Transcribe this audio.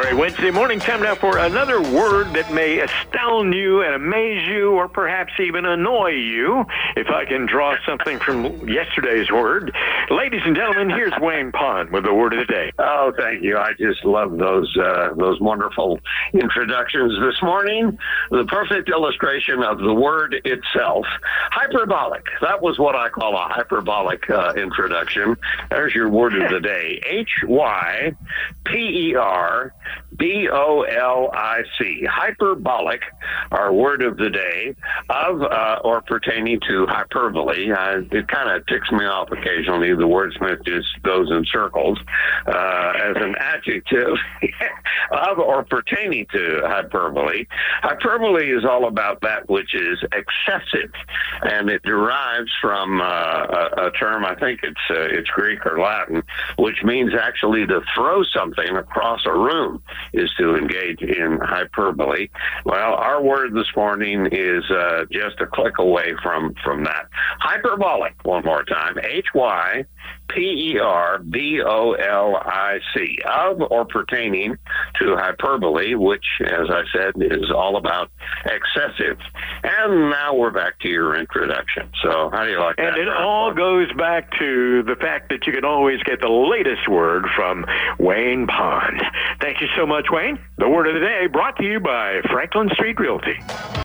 Great Wednesday morning. Time now for another word that may astound you and amaze you or perhaps even annoy you. If I can draw something from yesterday's word. Ladies and gentlemen, here's Wayne Pond with the word of the day. Oh, thank you. I just love those wonderful introductions this morning. The perfect illustration of the word itself. Hyperbolic. That was what I call a hyperbolic introduction. There's your word of the day. Hyperbolic. Hyperbolic, our word of the day, of or pertaining to hyperbole. It kind of ticks me off occasionally. The wordsmith just goes in circles as an adjective of or pertaining to hyperbole. Hyperbole is all about that which is excessive, and it derives from a term, I think it's Greek or Latin, which means actually to throw something across a room is to engage in hyperbole. Well, our word this morning is just a click away from that. Hyperbolic, one more time. Hyperbolic, of or pertaining to hyperbole, which, as I said, is all about excessive. And now we're back to your introduction. So how do you like that? And it all goes back to the fact that you can always get the latest word from Wayne Pond. Thank you so much, Wayne. The word of the day brought to you by Franklin Street Realty.